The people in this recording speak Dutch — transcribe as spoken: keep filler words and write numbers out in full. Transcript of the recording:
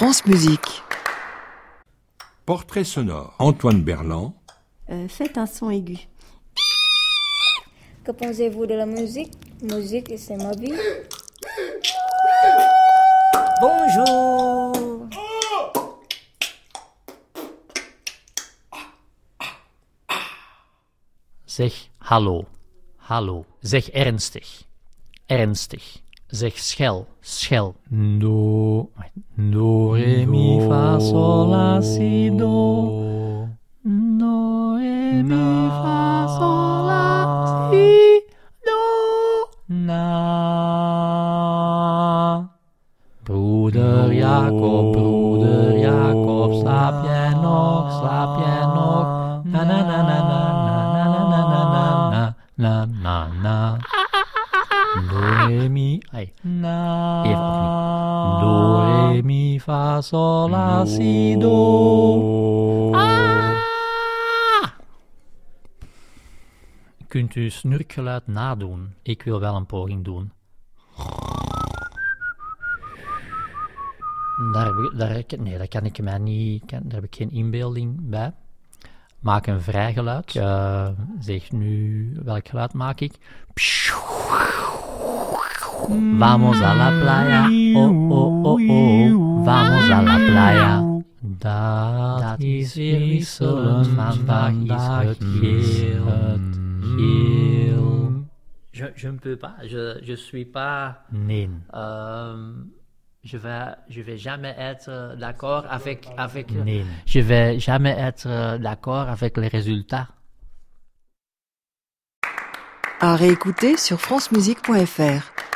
France Musique. Portrait sonore. Antoine Berland. Euh, faites un son aigu. Que pensez-vous de la musique? Musique, c'est ma vie. Bonjour. Zeg hallo, hallo. Zeg ernstig, ernstig. Zeg schel, schel. Do, do, re, mi, fa, sol, la, si, do. Do, re, mi, fa, sol, la, si, do. Na. Broeder Jacob, broeder Jacob, slaap jij nog, slaap jij nog? Na, na, na, na, na, na, na, na, na, na, na, na, na. Do, re, mi, ai, na, even opnieuw. Do, re, mi, fa, sol, la, si, do. Ah! Kunt u snurkgeluid nadoen? Ik wil wel een poging doen. Daar heb ik, daar, heb ik- nee, dat kan ik mij niet, kan, daar heb ik geen inbeelding bij. Maak een vrij geluid. Uh, zeg nu, welk geluid maak ik? Vamos a la playa, oh oh oh oh, vamos a la playa. Dat, dat is weer wisselen, vandaag is het geel, het geel. Je, je ne peux pas, je, je suis pas... Nee. Euh, je vais, je vais jamais être d'accord avec, avec... Nee. Je vais jamais être d'accord avec les résultats. À réécouter sur francemusique point f r.